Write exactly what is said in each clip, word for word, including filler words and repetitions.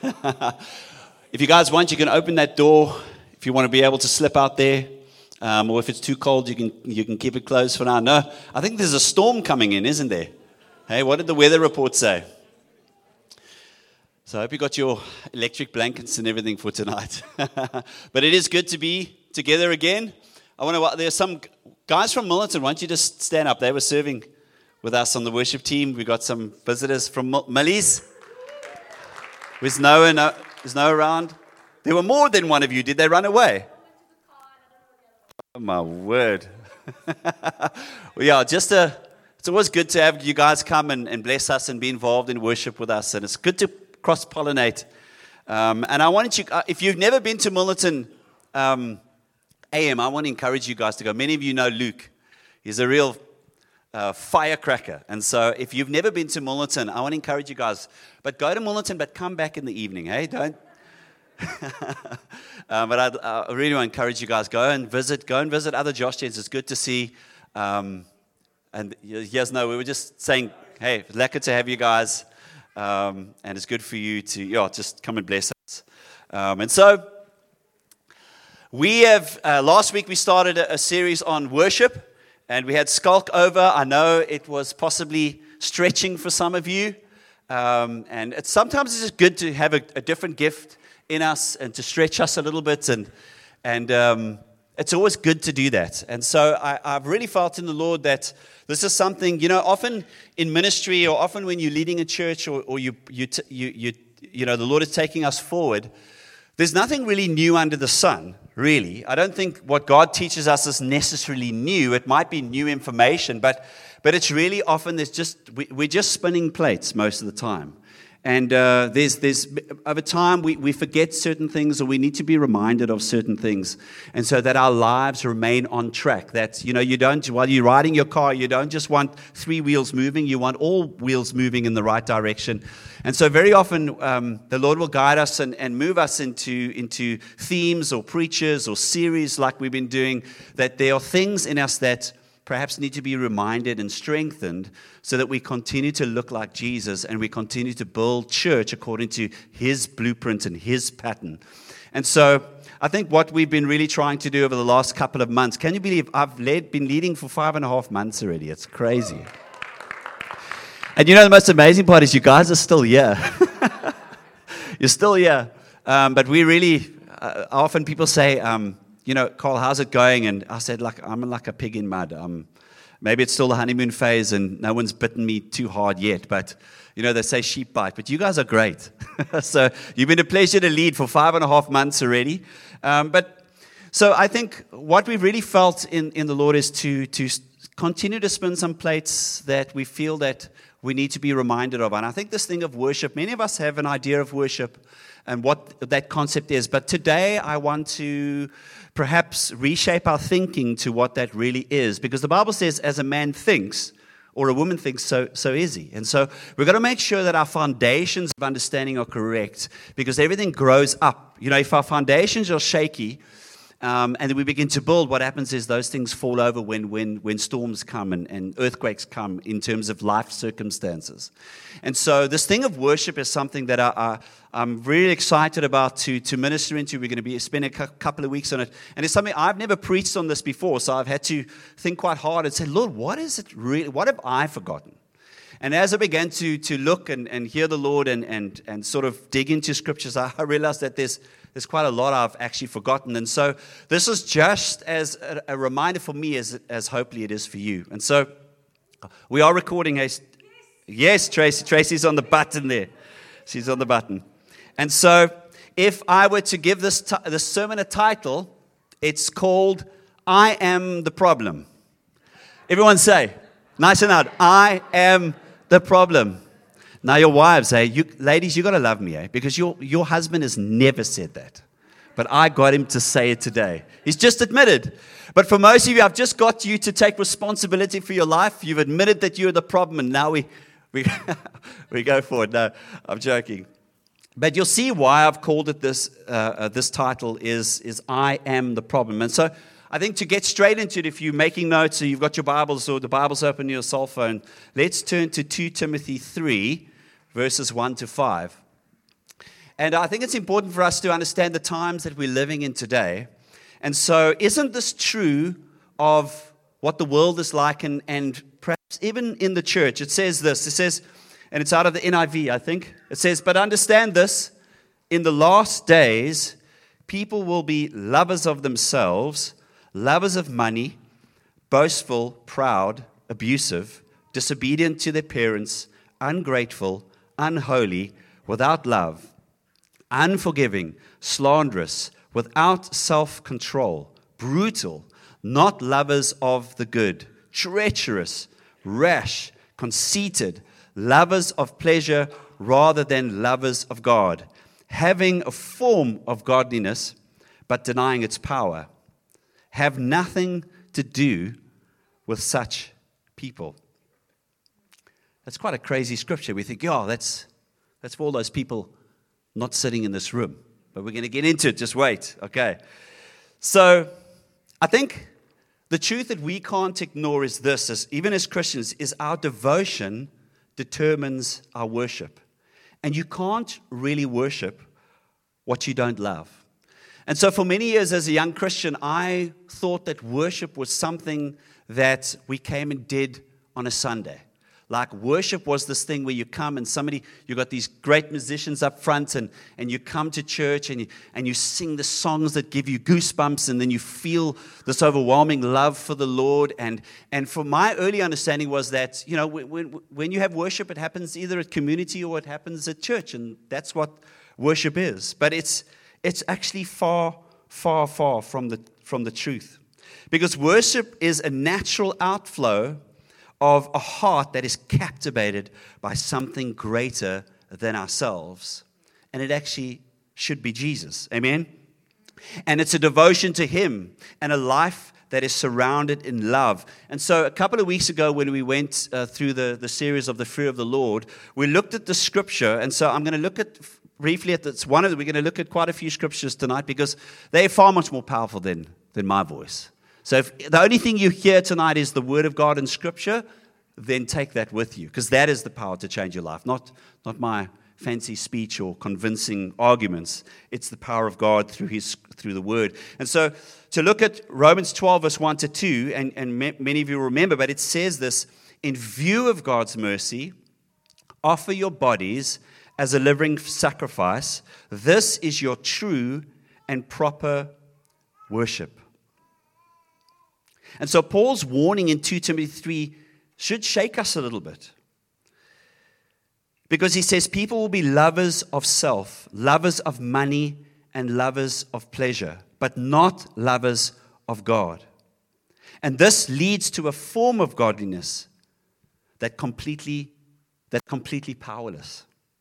If you guys want, you can open that door if you want to be able to slip out there. Um, or if it's too cold, you can you can keep it closed for now. No, I think there's a storm coming in, isn't there? Hey, what did the weather report say? So I hope you got your electric blankets and everything for tonight. But it is good to be together again. I wonder what there's some guys from Milnerton. Why don't you just stand up? They were serving with us on the worship team. We got some visitors from Millie's. Was Noah, no, is Noah around? There were more than one of you. Did they run away? Oh, my word. Well, yeah, just a, it's always good to have you guys come and, and bless us and be involved in worship with us. And it's good to cross-pollinate. Um, and I wanted you, uh, if you've never been to Milnerton um, A M, I want to encourage you guys to go. Many of you know Luke. He's a real uh, firecracker. And so if you've never been to Milnerton, I want to encourage you guys. But go to Milnerton, but come back in the evening, hey? Don't. um, but I'd, I really want to encourage you guys, go and visit, go and visit other Josh Tents. It's good to see. Um, and yes, no, we were just saying, hey, lekker to have you guys. Um, and it's good for you to, yeah, just come and bless us. Um, and so, we have, uh, last week we started a, a series on worship, and we had Skulk over. I know it was possibly stretching for some of you. Um, and it's, sometimes it's just good to have a, a different gift in us and to stretch us a little bit. And, and um, it's always good to do that. And so I, I've really felt in the Lord that this is something, you know, often in ministry or often when you're leading a church or, or you, you, t- you, you, you know, the Lord is taking us forward, there's nothing really new under the sun, really. I don't think what God teaches us is necessarily new. It might be new information, but but it's really often there's just we, we're just spinning plates most of the time. And uh, there's, there's over time, we, we forget certain things or we need to be reminded of certain things. And so that our lives remain on track. That, you know, you don't, while you're riding your car, you don't just want three wheels moving. You want all wheels moving in the right direction. And so very often, um, the Lord will guide us and, and move us into, into themes or preachers or series like we've been doing. That there are things in us that perhaps need to be reminded and strengthened so that we continue to look like Jesus and we continue to build church according to His blueprint and His pattern. And so I think what we've been really trying to do over the last couple of months, can you believe I've led, been leading for five and a half months already? It's crazy. And you know the most amazing part is you guys are still here. You're still here. Um, but we really, uh, often people say, um, you know, Carl, how's it going? And I said, like, I'm like a pig in mud. Um, maybe it's still the honeymoon phase and no one's bitten me too hard yet. But, you know, they say sheep bite. But you guys are great. So you've been a pleasure to lead for five and a half months already. Um, but so I think what we've really felt in, in the Lord is to, to continue to spin some plates that we feel that we need to be reminded of. And I think this thing of worship, many of us have an idea of worship and what that concept is. But today I want to perhaps reshape our thinking to what that really is. Because the Bible says, as a man thinks, or a woman thinks, so so is he. And so we've got to make sure that our foundations of understanding are correct, because everything grows up. You know, if our foundations are shaky, um, and then we begin to build, what happens is those things fall over when when when storms come and, and earthquakes come in terms of life circumstances. And so this thing of worship is something that I, I, I'm really excited about to, to minister into. We're going to be spend a cu- couple of weeks on it. And it's something I've never preached on this before, so I've had to think quite hard and say, Lord, what is it really? What have I forgotten? And as I began to to look and, and hear the Lord and, and, and sort of dig into scriptures, I realized that there's There's quite a lot I've actually forgotten. And so this is just as a, a reminder for me as, as hopefully it is for you. And so we are recording a... Yes, Tracy. Tracy's on the button there. She's on the button. And so if I were to give this, t- this sermon a title, it's called, I Am the Problem. Everyone say, nice and loud, I am the problem. Now your wives, eh? You, ladies, you got to love me, eh? Because your, your husband has never said that. But I got him to say it today. He's just admitted. But for most of you, I've just got you to take responsibility for your life. You've admitted that you're the problem, and now we we, we go for it. No, I'm joking. But you'll see why I've called it this. Uh, uh, this title is, is I Am the Problem. And so I think to get straight into it, if you're making notes or you've got your Bibles or the Bible's open on your cell phone, let's turn to Second Timothy three, verses one to five. And I think it's important for us to understand the times that we're living in today. And so, isn't this true of what the world is like, and, and perhaps even in the church? It says this, it says, and it's out of the N I V, I think. It says, but understand this, in the last days, people will be lovers of themselves, lovers of money, boastful, proud, abusive, disobedient to their parents, ungrateful, unholy, without love, unforgiving, slanderous, without self-control, brutal, not lovers of the good, treacherous, rash, conceited, lovers of pleasure rather than lovers of God, having a form of godliness but denying its power. Have nothing to do with such people. That's quite a crazy scripture. We think, oh, that's, that's for all those people not sitting in this room. But we're going to get into it. Just wait. Okay. So I think the truth that we can't ignore is this, is, even as Christians, is our devotion determines our worship. And you can't really worship what you don't love. And so for many years as a young Christian, I thought that worship was something that we came and did on a Sunday. Like worship was this thing where you come and somebody, you got these great musicians up front, and, and you come to church and you, and you sing the songs that give you goosebumps, and then you feel this overwhelming love for the Lord. And, and for my early understanding was that, you know, when, when you have worship, it happens either at community or it happens at church, and that's what worship is. But it's it's actually far, far, far from the from the truth. Because worship is a natural outflow of a heart that is captivated by something greater than ourselves. And it actually should be Jesus. Amen? And it's a devotion to Him and a life that is surrounded in love. And so a couple of weeks ago when we went uh, through the, the series of the fear of the Lord, we looked at the scripture. And so I'm going to look at briefly at this one of the, we're going to look at quite a few scriptures tonight because they're far much more powerful than, than my voice. So if the only thing you hear tonight is the Word of God in Scripture, then take that with you, because that is the power to change your life, not, not my fancy speech or convincing arguments. It's the power of God through His through the Word. And so to look at Romans twelve, verse one to two, and, and many of you remember, but it says this, in view of God's mercy, offer your bodies as a living sacrifice. This is your true and proper worship. And so Paul's warning in Second Timothy three should shake us a little bit. Because he says people will be lovers of self, lovers of money, and lovers of pleasure, but not lovers of God. And this leads to a form of godliness that completely, that completely powerless.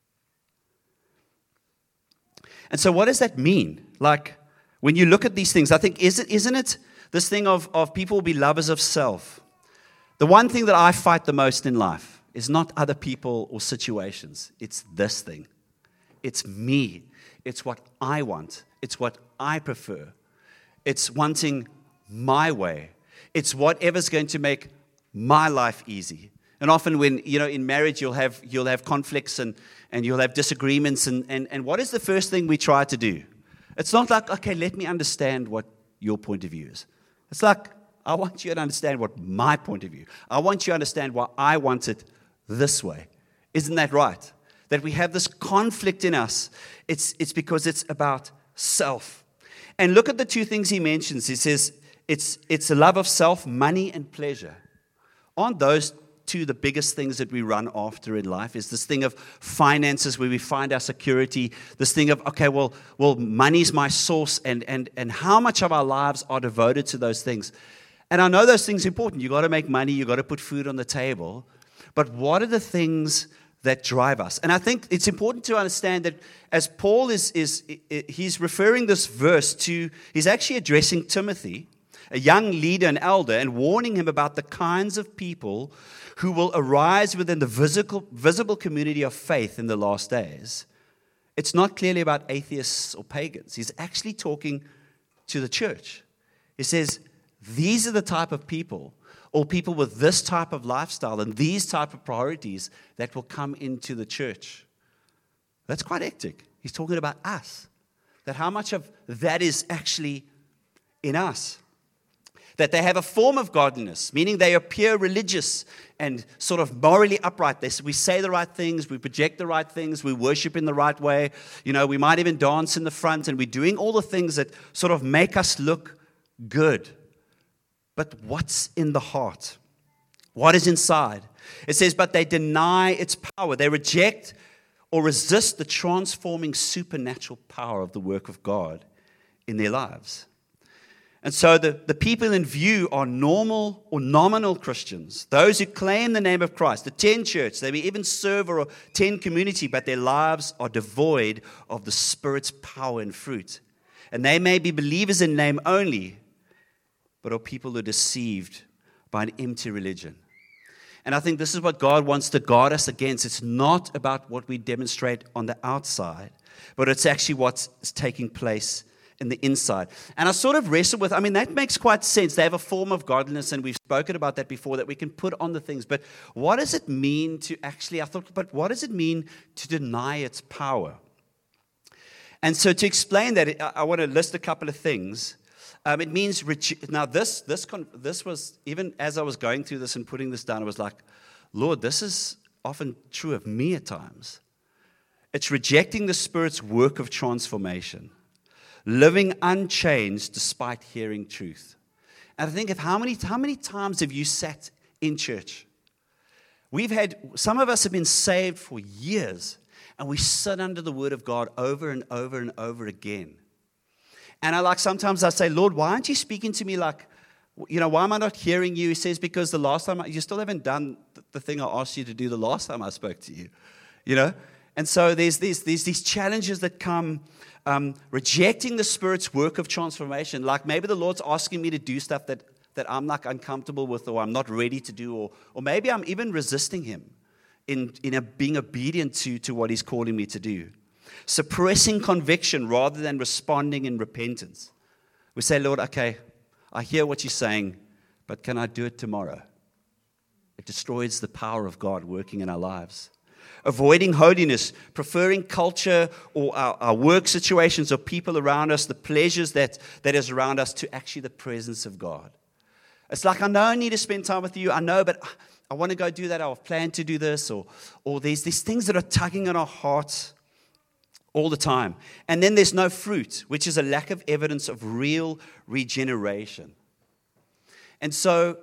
And so what does that mean? Like, when you look at these things, I think, is it, isn't it this thing of, of people will be lovers of self? The one thing that I fight the most in life is not other people or situations. It's this thing. It's me. It's what I want. It's what I prefer. It's wanting my way. It's whatever's going to make my life easy. And often when, you know, in marriage, you'll have you'll have conflicts and, and you'll have disagreements. And, and, and what is the first thing we try to do? It's not like, okay, let me understand what your point of view is. It's like, I want you to understand what my point of view. I want you to understand why I want it this way. Isn't that right? That we have this conflict in us. It's, it's because it's about self. And look at the two things he mentions. He says it's, it's a love of self, money and pleasure. Aren't those two the biggest things that we run after in life? Is this thing of finances where we find our security, this thing of, okay, well, well, money's my source, and, and, and how much of our lives are devoted to those things. And I know those things are important. You've got to make money. You've got to put food on the table. But what are the things that drive us? And I think it's important to understand that as Paul is, is he's referring this verse to, he's actually addressing Timothy, a young leader and elder, and warning him about the kinds of people who will arise within the visible, visible community of faith in the last days. It's not clearly about atheists or pagans. He's actually talking to the church. He says, these are the type of people, or people with this type of lifestyle and these type of priorities that will come into the church. That's quite hectic. He's talking about us. That how much of that is actually in us. That they have a form of godliness, meaning they appear religious and sort of morally upright. They, we say the right things, we project the right things, we worship in the right way. You know, we might even dance in the front, and we're doing all the things that sort of make us look good. But what's in the heart? What is inside? It says, but they deny its power. They reject or resist the transforming supernatural power of the work of God in their lives. And so the, the people in view are normal or nominal Christians, those who claim the name of Christ, attend church, they may even serve or attend community, but their lives are devoid of the Spirit's power and fruit. And they may be believers in name only, but are people who are deceived by an empty religion. And I think this is what God wants to guard us against. It's not about what we demonstrate on the outside, but it's actually what's taking place in the inside. And I sort of wrestle with, I mean, that makes quite sense. They have a form of godliness, and we've spoken about that before, that we can put on the things. But what does it mean to actually, I thought, but what does it mean to deny its power? And so to explain that, I, I want to list a couple of things. Um, it means, now this, this, this was, even as I was going through this and putting this down, I was like, Lord, this is often true of me at times. It's rejecting the Spirit's work of transformation, living unchanged despite hearing truth. And I think of how many, how many times have you sat in church? We've had, some of us have been saved for years, and we sit under the Word of God over and over and over again. And I like, sometimes I say, Lord, why aren't you speaking to me like, you know, why am I not hearing you? He says, because the last time, I, you still haven't done the thing I asked you to do the last time I spoke to you, you know? And so there's these, there's these challenges that come, um, rejecting the Spirit's work of transformation. Like maybe the Lord's asking me to do stuff that, that I'm like uncomfortable with, or I'm not ready to do, or, or maybe I'm even resisting Him in, in a, being obedient to, to what He's calling me to do. Suppressing conviction rather than responding in repentance. We say, Lord, okay, I hear what you're saying, but can I do it tomorrow? It destroys the power of God working in our lives. Avoiding holiness, preferring culture or our, our work situations or people around us, the pleasures that, that is around us, to actually the presence of God. It's like, I know I need to spend time with you, I know, but I want to go do that, I've planned to do this, or, or there's these things that are tugging on our hearts all the time. And then there's no fruit, which is a lack of evidence of real regeneration. And so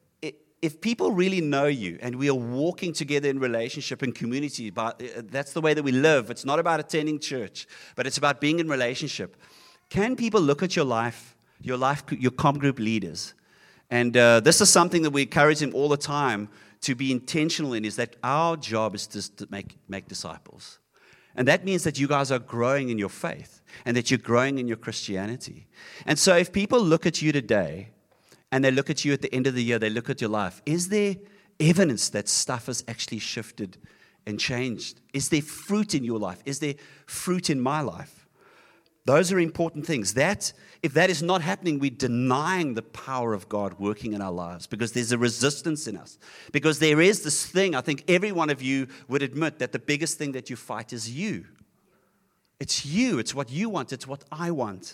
if people really know you and we are walking together in relationship and community, but that's the way that we live. It's not about attending church, but it's about being in relationship. Can people look at your life, your life, your comm group leaders? And uh, this is something that we encourage them all the time to be intentional in, is that our job is just to make, make disciples. And that means that you guys are growing in your faith and that you're growing in your Christianity. And so if people look at you today and they look at you at the end of the year, they look at your life, is there evidence that stuff has actually shifted and changed? Is there fruit in your life? Is there fruit in my life? Those are important things. That, if that is not happening, we're denying the power of God working in our lives, because there's a resistance in us. Because there is this thing, I think every one of you would admit that the biggest thing that you fight is you. It's you. It's what you want. It's what I want.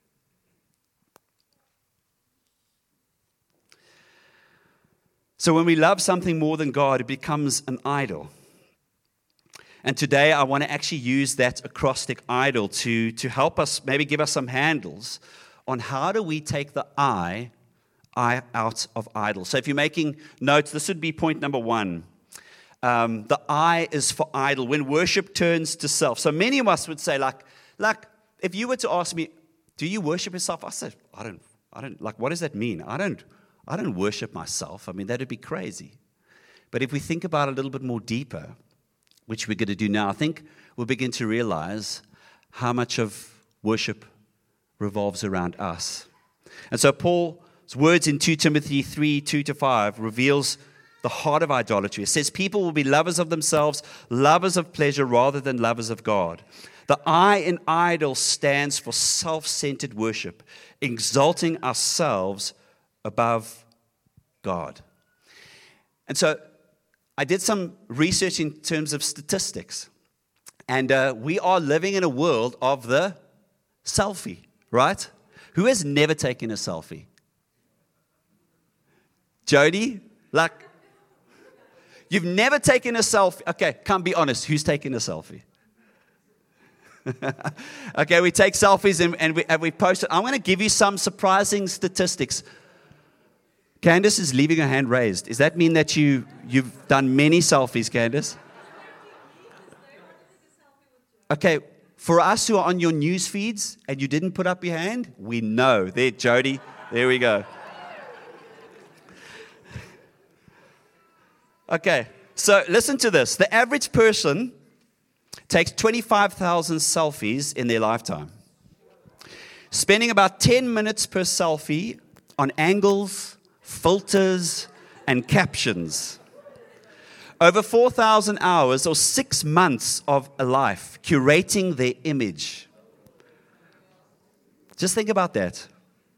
So when we love something more than God, it becomes an idol. And today I want to actually use that acrostic idol to, to help us, maybe give us some handles on how do we take the I, I out of idol. So if you're making notes, this would be point number one. Um, the I is for idol, when worship turns to self. So many of us would say, like, like if you were to ask me, do you worship yourself? I said, I don't, I don't, like, what does that mean? I don't, I don't worship myself. I mean, that would be crazy. But if we think about it a little bit more deeper, which we're going to do now, I think we'll begin to realize how much of worship revolves around us. And so Paul's words in Second Timothy three, two to five reveals the heart of idolatry. It says, people will be lovers of themselves, lovers of pleasure rather than lovers of God. The I in idol stands for self-centered worship, exalting ourselves above God. And so I did some research in terms of statistics. And uh, we are living in a world of the selfie, right? Who has never taken a selfie? Jody? Like, you've never taken a selfie. Okay, come be honest. Who's taken a selfie? Okay, we take selfies and, and, we, and we post it. I'm going to give you some surprising statistics. Candace is leaving her hand raised. Does that mean that you, you've done many selfies, Candace? Okay, for us who are on your news feeds and you didn't put up your hand, we know. There, Jody. There we go. Okay, so listen to this. The average person takes twenty-five thousand selfies in their lifetime, spending about ten minutes per selfie on angles, filters, and captions. Over four thousand hours or six months of a life curating their image. Just think about that.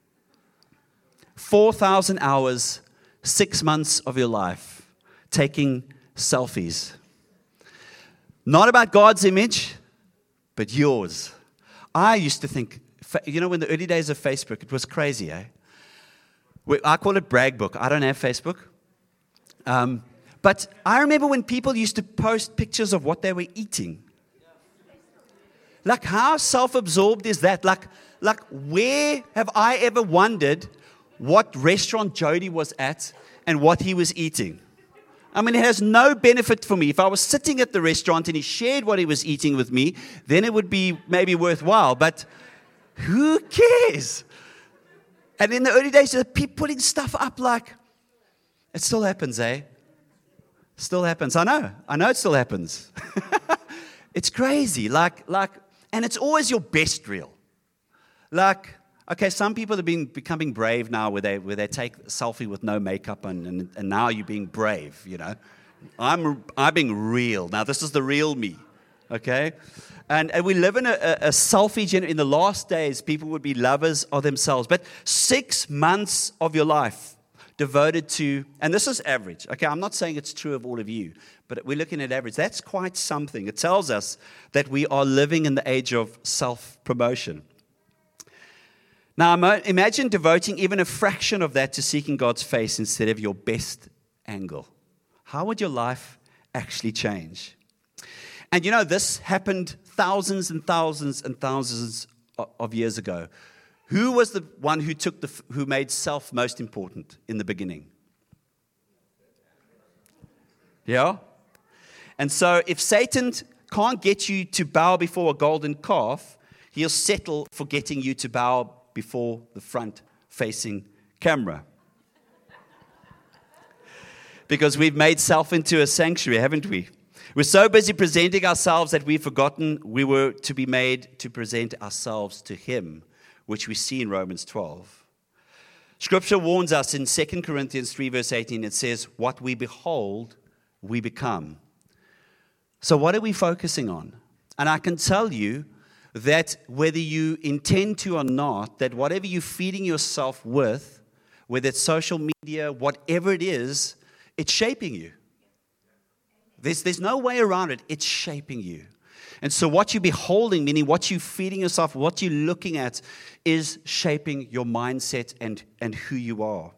four thousand hours, six months of your life taking selfies. Not about God's image, but yours. I used to think, you know, in the early days of Facebook, it was crazy, eh? I call it brag book. I don't have Facebook. Um, but I remember when people used to post pictures of what they were eating. Like, how self-absorbed is that? Like, like, where have I ever wondered what restaurant Jody was at and what he was eating? I mean, it has no benefit for me. If I was sitting at the restaurant and he shared what he was eating with me, then it would be maybe worthwhile. But who cares? And in the early days, people putting stuff up like, it still happens, eh? Still happens. I know. I know it still happens. It's crazy. Like, like, and it's always your best reel. Like, okay, some people have been becoming brave now where they where they take a selfie with no makeup and, and, and now you're being brave, you know. I'm I'm being real. Now, this is the real me, okay? And, and we live in a, a, a selfie generation. In the last days, people would be lovers of themselves. But six months of your life devoted to, and this is average. Okay, I'm not saying it's true of all of you, but we're looking at average. That's quite something. It tells us that we are living in the age of self-promotion. Now, imagine devoting even a fraction of that to seeking God's face instead of your best angle. How would your life actually change? And you know, this happened thousands and thousands and thousands of years ago. Who was the one who took the who made self most important in the beginning? Yeah? And so if Satan can't get you to bow before a golden calf, he'll settle for getting you to bow before the front-facing camera. Because we've made self into a sanctuary, haven't we? We're so busy presenting ourselves that we've forgotten we were to be made to present ourselves to Him, which we see in Romans twelve. Scripture warns us in Second Corinthians three, verse eighteen. It says, what we behold, we become. So what are we focusing on? And I can tell you that whether you intend to or not, that whatever you're feeding yourself with, whether it's social media, whatever it is, it's shaping you. There's, there's no way around it. It's shaping you. And so what you're beholding, meaning what you're feeding yourself, what you're looking at, is shaping your mindset and, and who you are.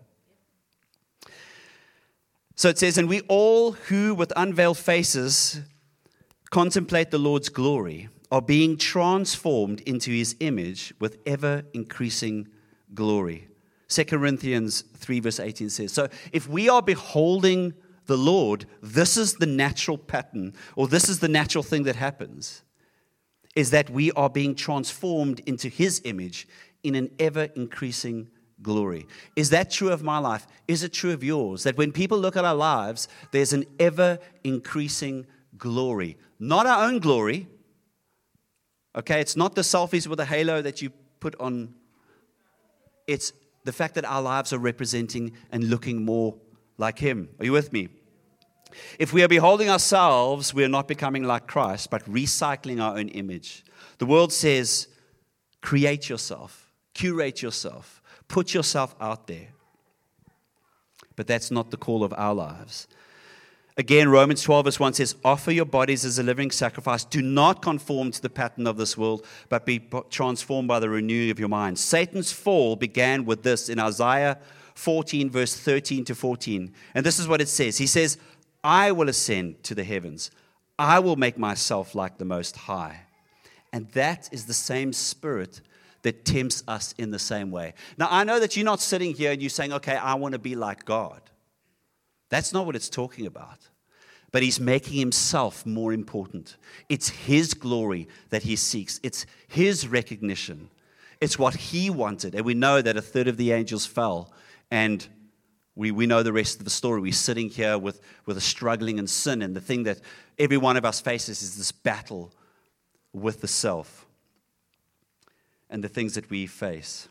So it says, and we all who with unveiled faces contemplate the Lord's glory are being transformed into His image with ever-increasing glory. Second Corinthians three, verse eighteen says, so if we are beholding the Lord, this is the natural pattern, or this is the natural thing that happens, is that we are being transformed into His image in an ever-increasing glory. Is that true of my life? Is it true of yours? That when people look at our lives, there's an ever-increasing glory. Not our own glory. Okay, it's not the selfies with a halo that you put on. It's the fact that our lives are representing and looking more like Him. Are you with me? If we are beholding ourselves, we are not becoming like Christ, but recycling our own image. The world says, create yourself, curate yourself, put yourself out there. But that's not the call of our lives. Again, Romans twelve verse one says, offer your bodies as a living sacrifice. Do not conform to the pattern of this world, but be transformed by the renewing of your mind. Satan's fall began with this in Isaiah fourteen verse thirteen to fourteen. And this is what it says. He says, I will ascend to the heavens. I will make myself like the Most High. And that is the same spirit that tempts us in the same way. Now, I know that you're not sitting here and you're saying, okay, I want to be like God. That's not what it's talking about. But he's making himself more important. It's his glory that he seeks. It's his recognition. It's what he wanted. And we know that a third of the angels fell. And we, we know the rest of the story. We're sitting here with, with a struggling in sin. And the thing that every one of us faces is this battle with the self and the things that we face.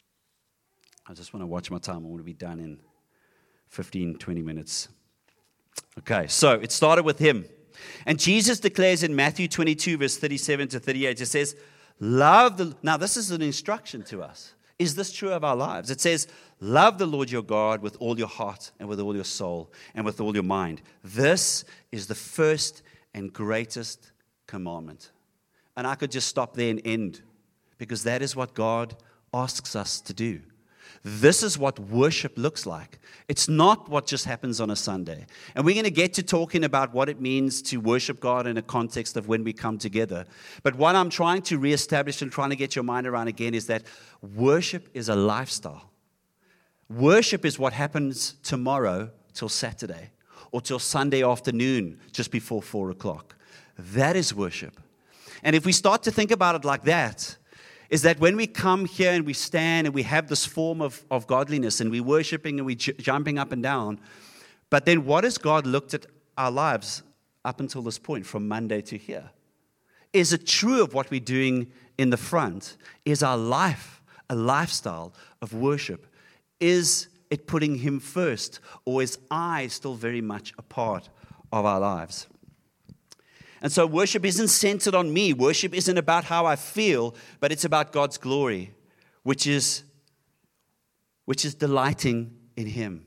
I just want to watch my time. I want to be done in fifteen, twenty minutes. Okay, so it started with him. And Jesus declares in Matthew twenty-two, verse thirty-seven to thirty-eight, it says, love the... Now, this is an instruction to us. Is this true of our lives? It says, love the Lord your God with all your heart and with all your soul and with all your mind. This is the first and greatest commandment. And I could just stop there and end, because that is what God asks us to do. This is what worship looks like. It's not what just happens on a Sunday. And we're going to get to talking about what it means to worship God in a context of when we come together. But what I'm trying to reestablish and trying to get your mind around again is that worship is a lifestyle. Worship is what happens tomorrow till Saturday or till Sunday afternoon just before four o'clock. That is worship. And if we start to think about it like that, is that when we come here and we stand and we have this form of, of godliness and we're worshiping and we're j- jumping up and down, but then what has God looked at our lives up until this point, from Monday to here? Is it true of what we're doing in the front? Is our life a lifestyle of worship? Is it putting him first, or is I still very much a part of our lives? And so worship isn't centered on me. Worship isn't about how I feel, but it's about God's glory, which is, which is delighting in him.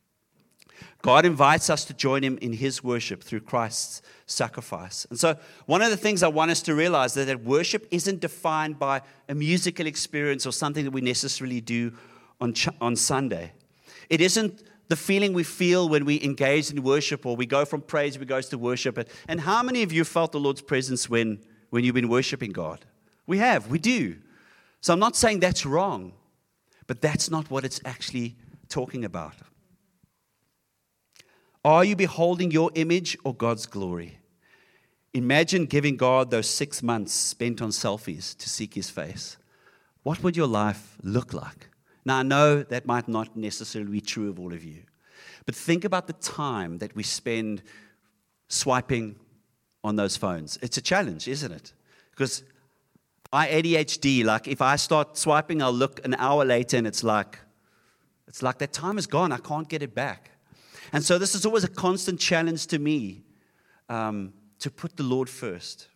God invites us to join him in his worship through Christ's sacrifice. And so one of the things I want us to realize is that worship isn't defined by a musical experience or something that we necessarily do on, on Sunday. It isn't the feeling we feel when we engage in worship, or we go from praise, we go to worship. And how many of you felt the Lord's presence when, when you've been worshiping God? We have, we do. So I'm not saying that's wrong, but that's not what it's actually talking about. Are you beholding your image or God's glory? Imagine giving God those six months spent on selfies to seek his face. What would your life look like? Now, I know that might not necessarily be true of all of you, but think about the time that we spend swiping on those phones. It's a challenge, isn't it? Because I A D H D, like if I start swiping, I'll look an hour later and it's like, it's like that time is gone. I can't get it back. And so this is always a constant challenge to me, um, to put the Lord first.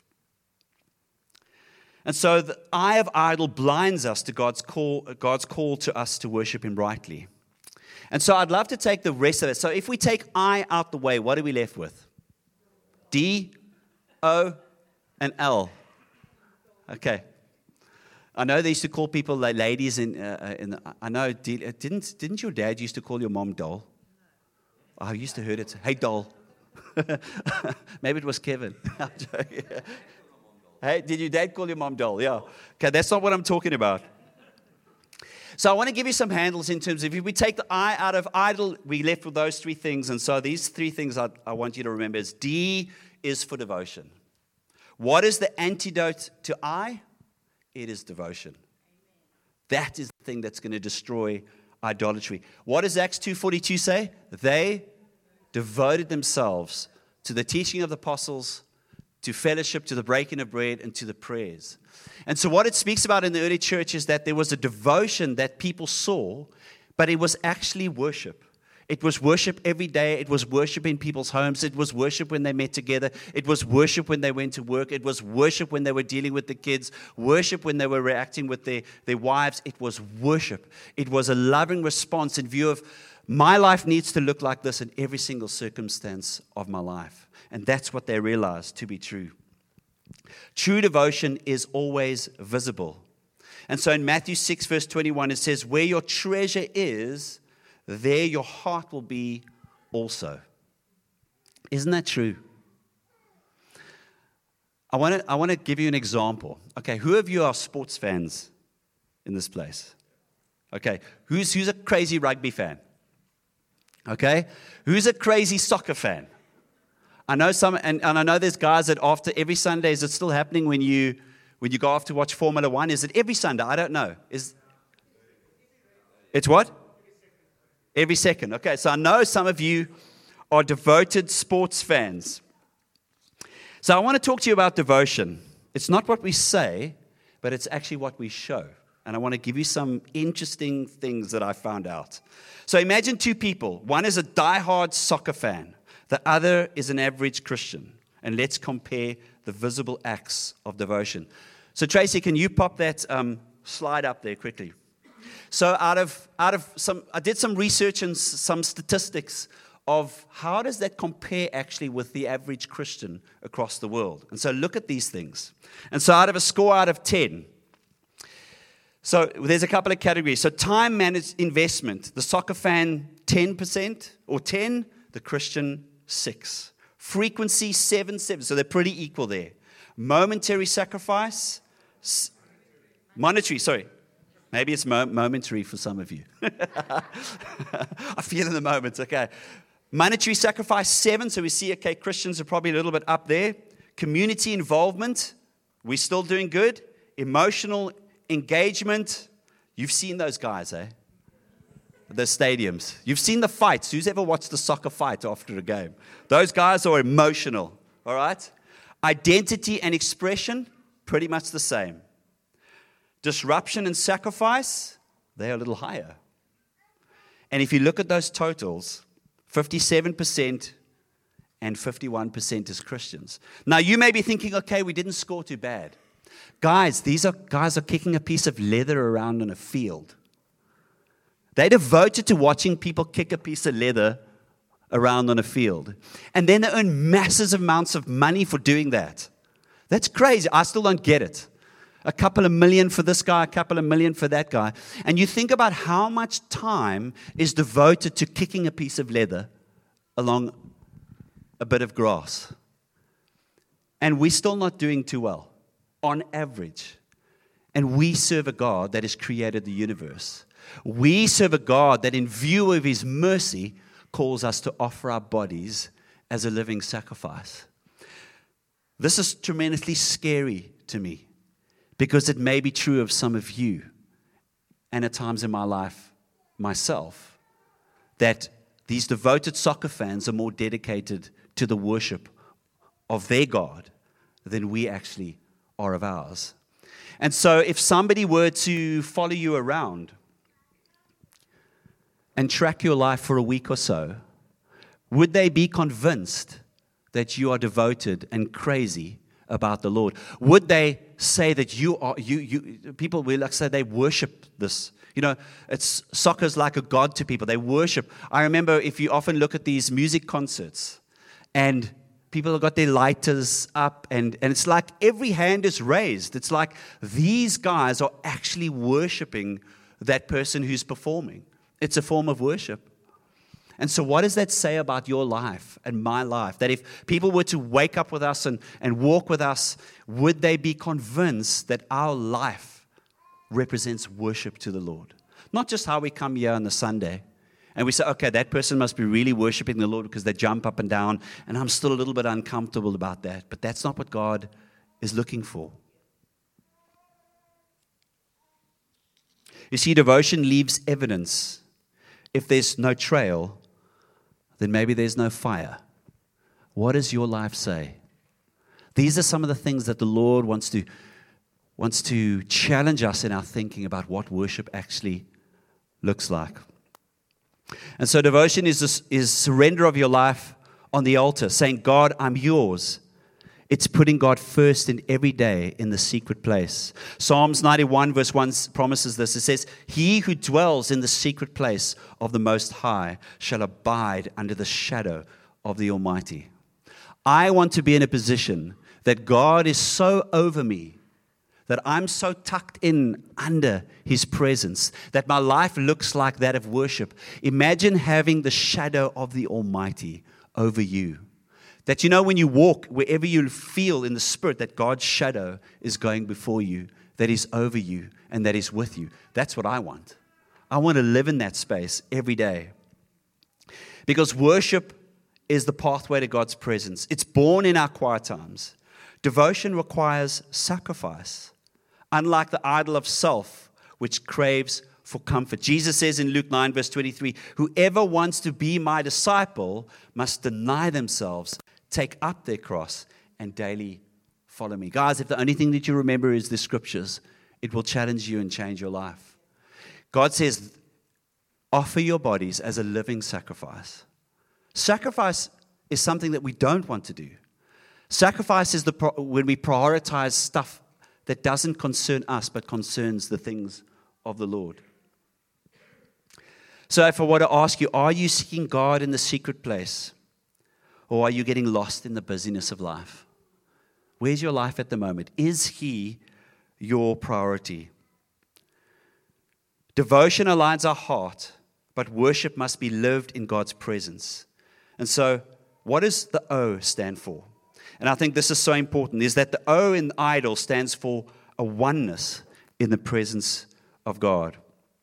And so the eye of idol blinds us to God's call, God's call to us to worship him rightly. And so I'd love to take the rest of it. So if we take I out the way, what are we left with? D, O, and L. Okay. I know they used to call people like ladies in, uh, in the, I know, didn't, didn't your dad used to call your mom doll? Oh, I used to hear it. Hey, doll. Maybe it was Kevin. I'm joking. Hey, did your dad call your mom doll? Yeah. Okay, that's not what I'm talking about. So I want to give you some handles in terms of, if we take the I out of idol, we left with those three things. And so these three things I, I want you to remember is D is for devotion. What is the antidote to I? It is devotion. That is the thing that's going to destroy idolatry. What does Acts two forty-two say? They devoted themselves to the teaching of the apostles, to fellowship, to the breaking of bread, and to the prayers. And so what it speaks about in the early church is that there was a devotion that people saw, but it was actually worship. It was worship every day. It was worship in people's homes. It was worship when they met together. It was worship when they went to work. It was worship when they were dealing with the kids. Worship when they were reacting with their, their wives. It was worship. It was a loving response in view of My life needs to look like this in every single circumstance of my life. And that's what they realized to be true. True devotion is always visible. And so in Matthew six, verse twenty-one, it says, where your treasure is, there your heart will be also. Isn't that true? I want to I want to give you an example. Okay, who of you are sports fans in this place? Okay, who's who's a crazy rugby fan? Okay, who's a crazy soccer fan? I know some, and, and I know there's guys that after every Sunday, is it still happening when you when you go off to watch Formula One? Is it every Sunday? I don't know. Is it's what? Every second. Okay, so I know some of you are devoted sports fans. So I want to talk to you about devotion. It's not what we say, but it's actually what we show. And I want to give you some interesting things that I found out. So imagine two people. One is a diehard soccer fan. The other is an average Christian. And let's compare the visible acts of devotion. So Tracy, can you pop that um, slide up there quickly? So out of out of some, I did some research and some statistics of how does that compare actually with the average Christian across the world. And so look at these things. And so out of a score out of ten, so there's a couple of categories. So time managed investment, the soccer fan ten percent or ten, the Christian six. Frequency seven, seven. So they're pretty equal there. Momentary sacrifice, monetary, sorry. Maybe it's mo- momentary for some of you. I feel in the moment, okay. Monetary sacrifice, seven. So we see, okay, Christians are probably a little bit up there. Community involvement, we're still doing good. Emotional engagement, you've seen those guys, eh? The stadiums. You've seen the fights. Who's ever watched the soccer fight after a game? Those guys are emotional, all right? Identity and expression, pretty much the same. Disruption and sacrifice, they're a little higher. And if you look at those totals, fifty-seven percent and fifty-one percent is Christians. Now, you may be thinking, okay, we didn't score too bad. Guys, these are guys are kicking a piece of leather around in a field. They're devoted to watching people kick a piece of leather around on a field. And then they earn massive amounts of money for doing that. That's crazy. I still don't get it. A couple of million for this guy, a couple of million for that guy. And you think about how much time is devoted to kicking a piece of leather along a bit of grass. And we're still not doing too well, on average. And we serve a God that has created the universe. We serve a God that, in view of His mercy, calls us to offer our bodies as a living sacrifice. This is tremendously scary to me, because it may be true of some of you, and at times in my life, myself, that these devoted soccer fans are more dedicated to the worship of their God than we actually are of ours. And so if somebody were to follow you around and track your life for a week or so, would they be convinced that you are devoted and crazy about the Lord? Would they say that you are, you, you, people will like say they worship this? You know, it's soccer's like a god to people. They worship. I remember if you often look at these music concerts and people have got their lighters up and, and it's like every hand is raised. It's like these guys are actually worshiping that person who's performing. It's a form of worship. And so what does that say about your life and my life? That if people were to wake up with us and, and walk with us, would they be convinced that our life represents worship to the Lord? Not just how we come here on the Sunday and we say, okay, that person must be really worshiping the Lord because they jump up and down, and I'm still a little bit uncomfortable about that. But that's not what God is looking for. You see, devotion leaves evidence. If there's no trail, then maybe there's no fire. What does your life say? These are some of the things that the Lord wants to, wants to challenge us in our thinking about what worship actually looks like. And so devotion is, this, is surrender of your life on the altar, saying, God, I'm yours. It's putting God first in every day in the secret place. Psalms ninety-one verse one promises this. It says, "He who dwells in the secret place of the Most High shall abide under the shadow of the Almighty." I want to be in a position that God is so over me, that I'm so tucked in under His presence, that my life looks like that of worship. Imagine having the shadow of the Almighty over you. That you know when you walk, wherever you feel in the Spirit, that God's shadow is going before you, that He's over you, and that He's with you. That's what I want. I want to live in that space every day. Because worship is the pathway to God's presence. It's born in our quiet times. Devotion requires sacrifice, unlike the idol of self, which craves for comfort. Jesus says in Luke nine, verse twenty-three, "Whoever wants to be my disciple must deny themselves, take up their cross, and daily follow me." Guys, if the only thing that you remember is the scriptures, it will challenge you and change your life. God says, offer your bodies as a living sacrifice. Sacrifice is something that we don't want to do. Sacrifice is the pro- when we prioritize stuff that doesn't concern us, but concerns the things of the Lord. So if I were to ask you, are you seeking God in the secret place? Or are you getting lost in the busyness of life? Where's your life at the moment? Is He your priority? Devotion aligns our heart, but worship must be lived in God's presence. And so, what does the O stand for? And I think this is so important, is that the O in idol stands for a oneness in the presence of God.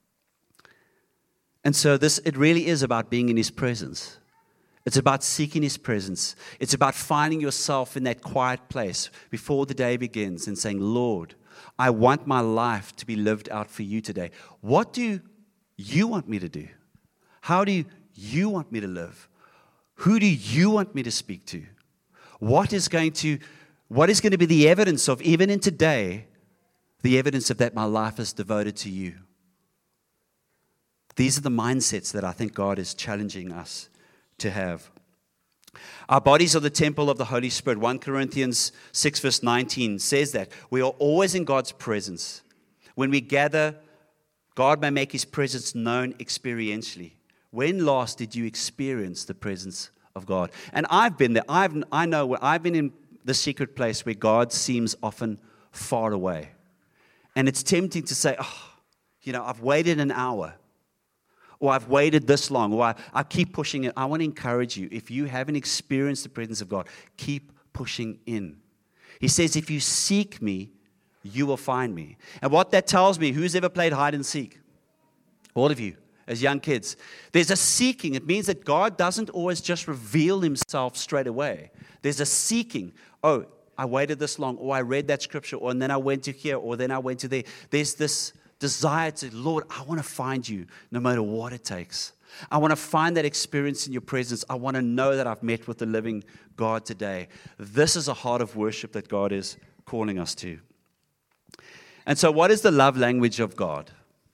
And so this, it really is about being in His presence. It's about seeking His presence. It's about finding yourself in that quiet place before the day begins and saying, Lord, I want my life to be lived out for you today. What do you want me to do? How do you want me to live? Who do you want me to speak to? What is going to, what is going to be the evidence of, even in today, the evidence of that my life is devoted to you? These are the mindsets that I think God is challenging us to have. Our bodies are the temple of the Holy Spirit. First Corinthians six verse nineteen says that. We are always in God's presence. When we gather, God may make His presence known experientially. When last did you experience the presence of God? And I've been there. I've, I know where I've been in the secret place where God seems often far away. And it's tempting to say, oh, you know, I've waited an hour. Or I've waited this long, or I, I keep pushing it. I want to encourage you, if you haven't experienced the presence of God, keep pushing in. He says, if you seek me, you will find me. And what that tells me, who's ever played hide and seek? All of you, as young kids. There's a seeking. It means that God doesn't always just reveal Himself straight away. There's a seeking. Oh, I waited this long, or I read that scripture, or and then I went to here, or then I went to there. There's this desire to, Lord, I want to find you no matter what it takes. I want to find that experience in your presence. I want to know that I've met with the living God today. This is a heart of worship that God is calling us to. And so what is the love language of God?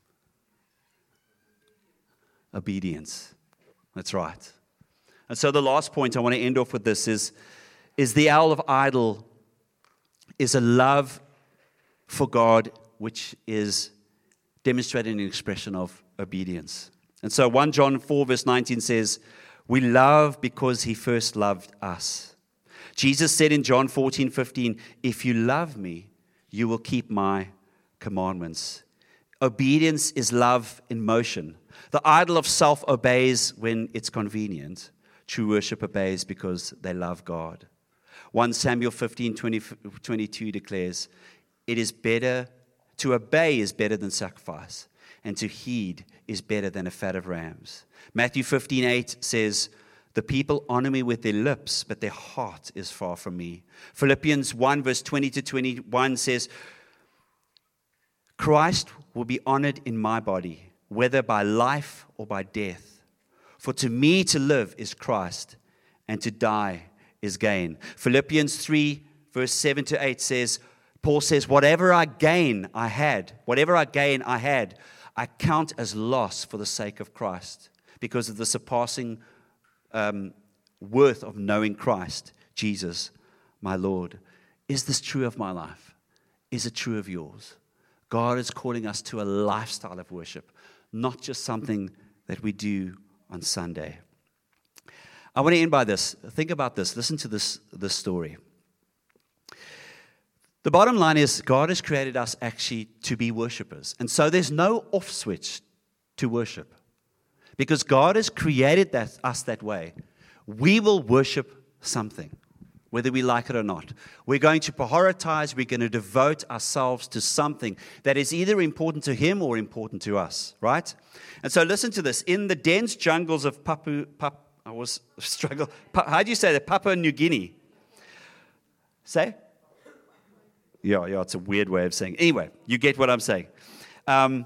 Obedience. That's right. And so the last point I want to end off with this is, is the owl of idol is a love for God which is demonstrating an expression of obedience. And so First John four verse nineteen says, we love because He first loved us. Jesus said in John fourteen fifteen, if you love me, you will keep my commandments. Obedience is love in motion. The idol of self obeys when it's convenient. True worship obeys because they love God. First Samuel fifteen twenty-two declares, it is better to obey is better than sacrifice, and to heed is better than a fat of rams. Matthew fifteen eight says, the people honor me with their lips, but their heart is far from me. Philippians one verse twenty to twenty-one says, Christ will be honored in my body, whether by life or by death. For to me to live is Christ, and to die is gain. Philippians three verse seven to eight says, Paul says, whatever I gain, I had. Whatever I gain, I had. I count as loss for the sake of Christ, because of the surpassing um, worth of knowing Christ, Jesus, my Lord. Is this true of my life? Is it true of yours? God is calling us to a lifestyle of worship, not just something that we do on Sunday. I want to end by this. Think about this. Listen to this, this story. The bottom line is God has created us actually to be worshipers. And so there's no off switch to worship. Because God has created that, us that way. We will worship something, whether we like it or not. We're going to prioritize, we're going to devote ourselves to something that is either important to Him or important to us, right? And so listen to this. In the dense jungles of Papua, Pap, I was struggle. How do you say that? Papua New Guinea. Say? Yeah, yeah, it's a weird way of saying. Anyway, you get what I'm saying. Um,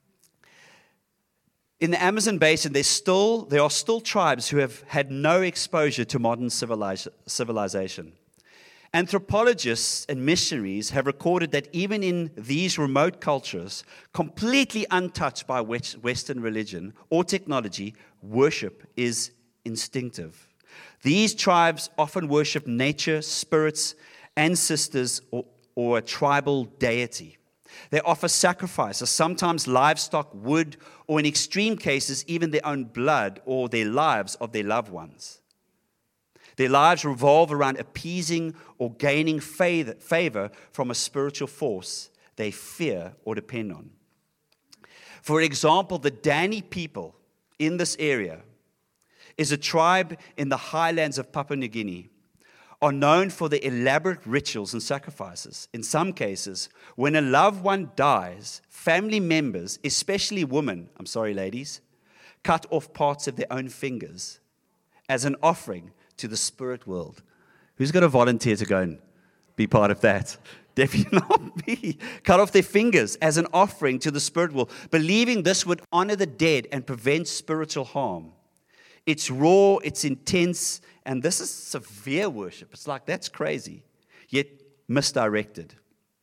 in the Amazon basin, there's still there are still tribes who have had no exposure to modern civilization. Anthropologists and missionaries have recorded that even in these remote cultures, completely untouched by Western religion or technology, worship is instinctive. These tribes often worship nature, spirits, ancestors, or, or a tribal deity. They offer sacrifices, sometimes livestock, wood, or in extreme cases, even their own blood or their lives of their loved ones. Their lives revolve around appeasing or gaining favor from a spiritual force they fear or depend on. For example, the Dani people in this area is a tribe in the highlands of Papua New Guinea, are known for their elaborate rituals and sacrifices. In some cases, when a loved one dies, family members, especially women, I'm sorry ladies, cut off parts of their own fingers as an offering to the spirit world. Who's going to volunteer to go and be part of that? Definitely not me. Cut off their fingers as an offering to the spirit world, believing this would honor the dead and prevent spiritual harm. It's raw, it's intense, and this is severe worship. It's like, that's crazy, yet misdirected.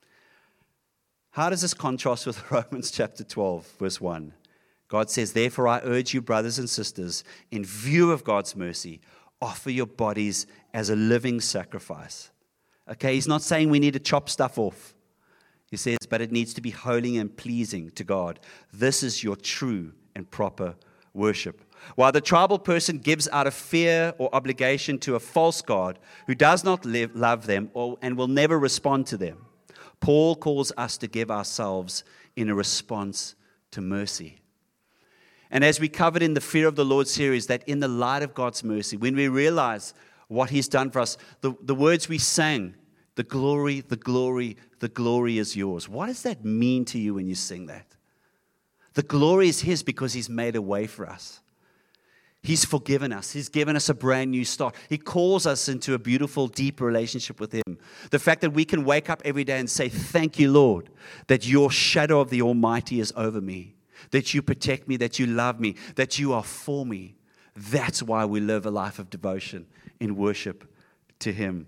How does this contrast with Romans chapter twelve, verse one? God says, therefore I urge you, brothers and sisters, in view of God's mercy, offer your bodies as a living sacrifice. Okay, he's not saying we need to chop stuff off. He says, but it needs to be holy and pleasing to God. This is your true and proper worship. While the tribal person gives out of fear or obligation to a false god who does not live, love them or, and will never respond to them, Paul calls us to give ourselves in a response to mercy. And as we covered in the Fear of the Lord series, that in the light of God's mercy, when we realize what He's done for us, the, the words we sang, the glory, the glory, the glory is yours. What does that mean to you when you sing that? The glory is His because He's made a way for us. He's forgiven us. He's given us a brand new start. He calls us into a beautiful, deep relationship with Him. The fact that we can wake up every day and say, thank you, Lord, that your shadow of the Almighty is over me, that you protect me, that you love me, that you are for me. That's why we live a life of devotion in worship to Him.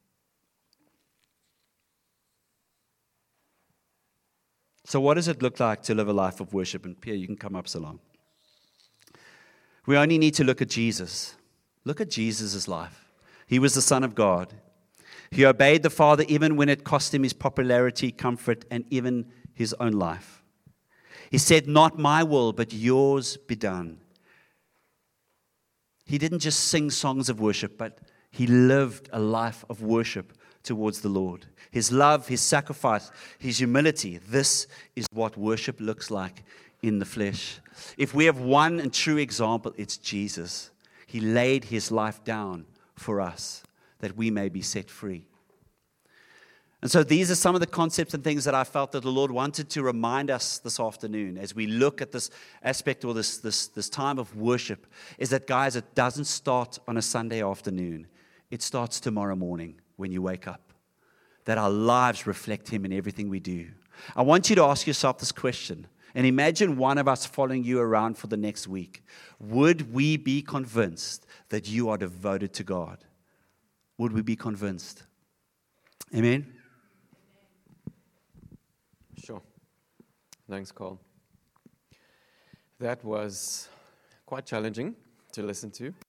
So what does it look like to live a life of worship? And Pierre, you can come up so long. We only need to look at Jesus. Look at Jesus' life. He was the Son of God. He obeyed the Father even when it cost Him His popularity, comfort, and even His own life. He said, not my will, but yours be done. He didn't just sing songs of worship, but He lived a life of worship towards the Lord. His love, His sacrifice, His humility. This is what worship looks like in the flesh. If we have one and true example, it's Jesus. He laid His life down for us that we may be set free. And so these are some of the concepts and things that I felt that the Lord wanted to remind us this afternoon as we look at this aspect or this, this, this time of worship, is that, guys, it doesn't start on a Sunday afternoon. It starts tomorrow morning when you wake up. That our lives reflect Him in everything we do. I want you to ask yourself this question. And imagine one of us following you around for the next week. Would we be convinced that you are devoted to God? Would we be convinced? Amen? Sure. Thanks, Carl. That was quite challenging to listen to.